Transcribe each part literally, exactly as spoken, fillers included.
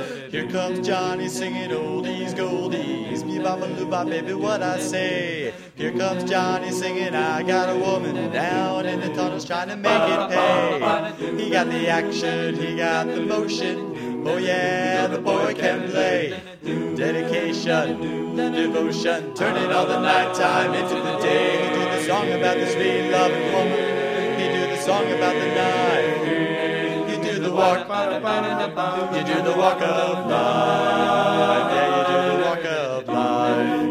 Here comes Johnny singing oldies, goldies. Be-ba-ba-loo-ba, baby, what I say. Here comes Johnny singing, I got a woman down in the tunnels trying to make it pay. He got the action, he got the motion. Oh yeah, the boy can play. Dedication, devotion, turning all the nighttime into the day. He do the song about the sweet loving woman. He do the song about the night. You do the walk, you do the walk of life. Yeah, you do the walk of life.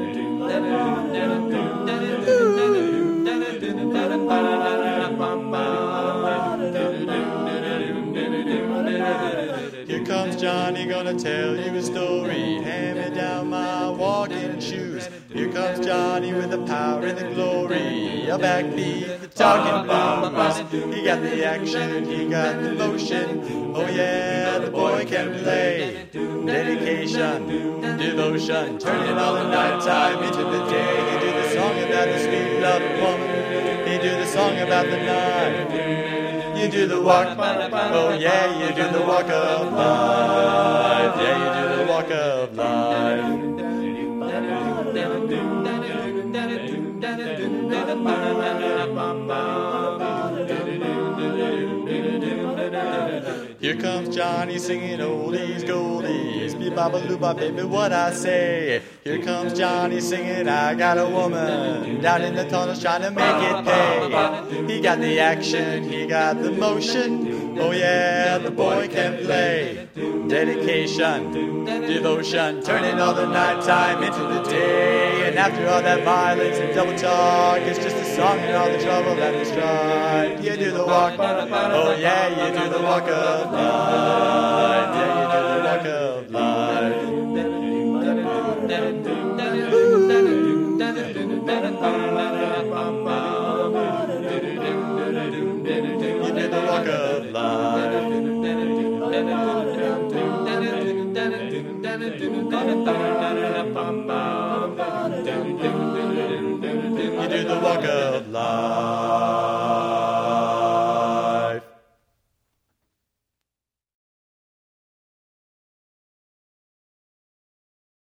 Here comes Johnny, gonna tell you a story. Hand me down my walking shoes. Here comes Johnny with the power and the glory. A backbeat, the talking bombers. He got the action, he got the motion. Oh yeah, the boy can play. Dedication, devotion, turning all the nighttime into the day. He do the song about the sweet loving woman. He do the song about the night. You do the walk, oh yeah, you do the walk of life. Yeah, you do the walk of life. Here comes Johnny singing oldies, goldies. Be-ba-ba-loo-ba, baby, what I say. Here comes Johnny singing, I got a woman down in the tunnels trying to make it pay. He got the action, he got the motion. Oh yeah, the boy can play. Dedication, devotion, turning all the nighttime into the day. And after all that violence and double talk, it's just a song and all the trouble and the strife. You do the walk, oh yeah, you do the walk of life. Yeah, you do the walk of life. You do the walk of life. You do the walk of life.